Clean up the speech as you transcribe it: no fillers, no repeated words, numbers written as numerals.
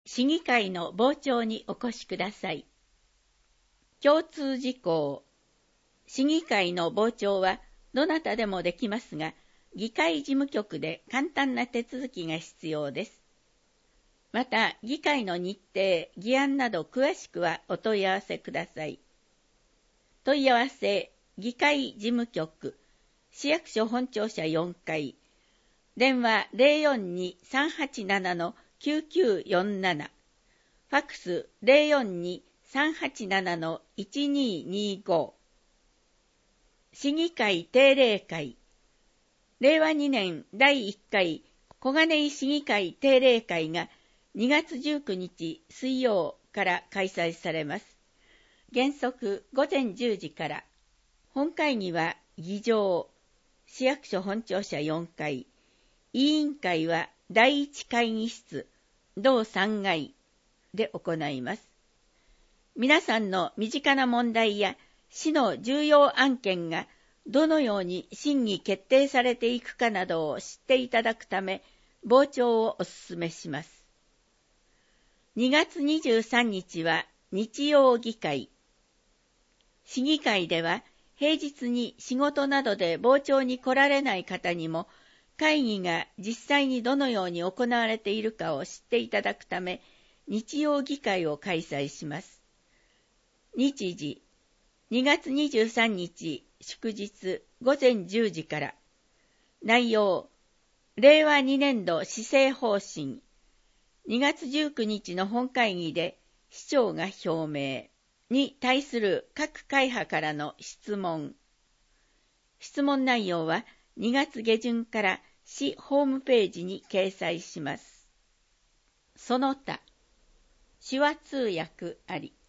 市議会の傍聴にお越しください。共通事項。市議会の傍聴はどなたでもできますが、議会事務局で簡単な手続きが必要です。また、議会の日程、議案など詳しくはお問い合わせください。問い合わせ、議会事務局、市役所本庁舎4階、電話 042-387-9947、ファックス 042-387-1225。市議会定例会。令和2年第1回小金井市議会定例会が2月19日水曜から開催されます。原則午前10時から。本会議は議場、市役所本庁舎4階、委員会は第1会議室、同3階で行います。皆さんの身近な問題や市の重要案件がどのように審議決定されていくかなどを知っていただくため、傍聴をお勧めします。2月23日は日曜議会。市議会では平日に仕事などで傍聴に来られない方にも、会議が実際にどのように行われているかを知っていただくため、日曜議会を開催します。日時、2月23日祝日午前10時から。内容、令和2年度施政方針。2月19日の本会議で市長が表明に対する各会派からの質問。質問内容は2月下旬から市ホームページに掲載します。その他、手話通訳あり。